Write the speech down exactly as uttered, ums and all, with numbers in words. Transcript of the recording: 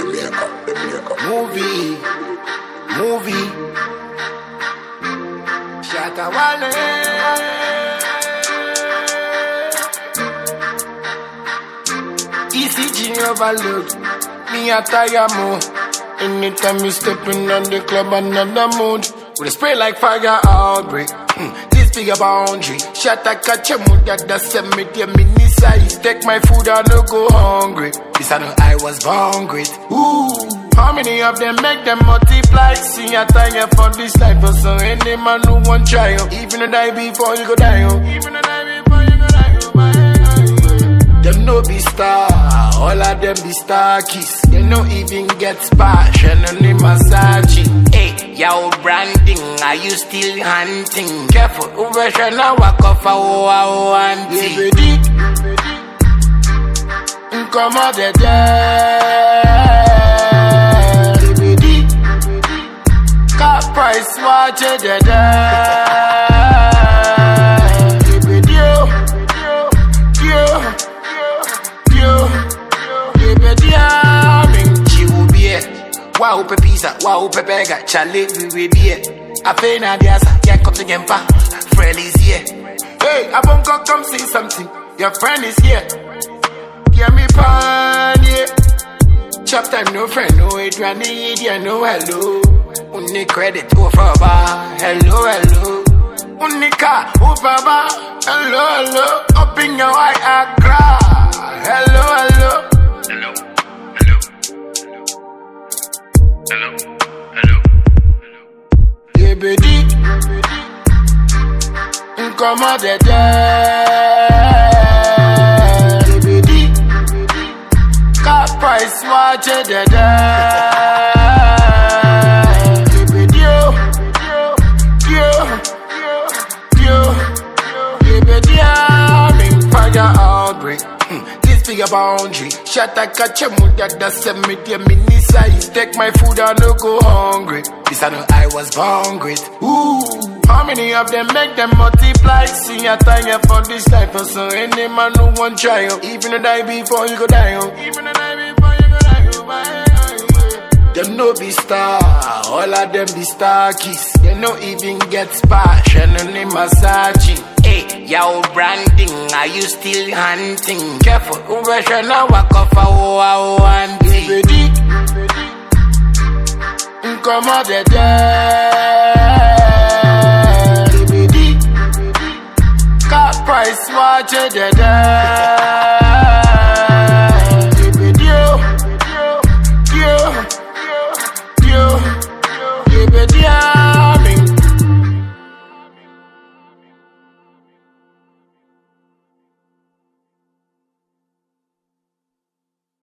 Movie, movie, Shatta Wale. E C G overload, me a tire more. Anytime you stepping on the club, another mood. With a spray like fire outbreak. Mm, this bigger boundary. Shatta catch a mood that does send me the mini size. Take my food, I no go hungry. This I know I was born great. Ooh. How many of them make them multiply? See a tire for this life, but so any man who won't try. Even a die before you go die. Even a die before you go die. Them no be star, all of them be star kiss. They no even get splash and only massage. Hey, yo branding, are you still hunting? Careful, over shana walk off a wow and baby. Come out the dead, baby. Car price, watch it the dead, baby. Yo, yo. Wow, pepisa, wow, pepega, Charlie, we be here. I pay Nadiasa, yeah, come to Gempa, friend is here. Hey, I won't go come see something, your friend is here. Give me pan, yeah. Chop time, no friend, no it, need yeah, no hello. Only credit, oh, for bar, hello, hello. Only car, oh, baba, hello, hello. Up in your eye, I cry, hello, hello. Hello, hello, hello, hello, hello. Yeah, baby. Come out the dead, baby. Car price, watch it the dead, baby. Yo, yo, yo, yo, baby. I'm in fire outbreak. This bigger boundary. Shatta catch a mood that does send me the mini size. Take my food, I no go hungry. This I know I was born great. Ooh. How many of them make them multiply? See a tire for this life, but so any man who won't try. Even a die before you go die. Even a die before you go die. Them no be star, all of them be star kiss. They no even get splash and only massaging. Hey, yo branding, are you still hunting? Careful, over shana walk off a wow and baby. Come out the dead, baby. Car price, watch it the dead, baby. Yo, yo, yo, yo, baby.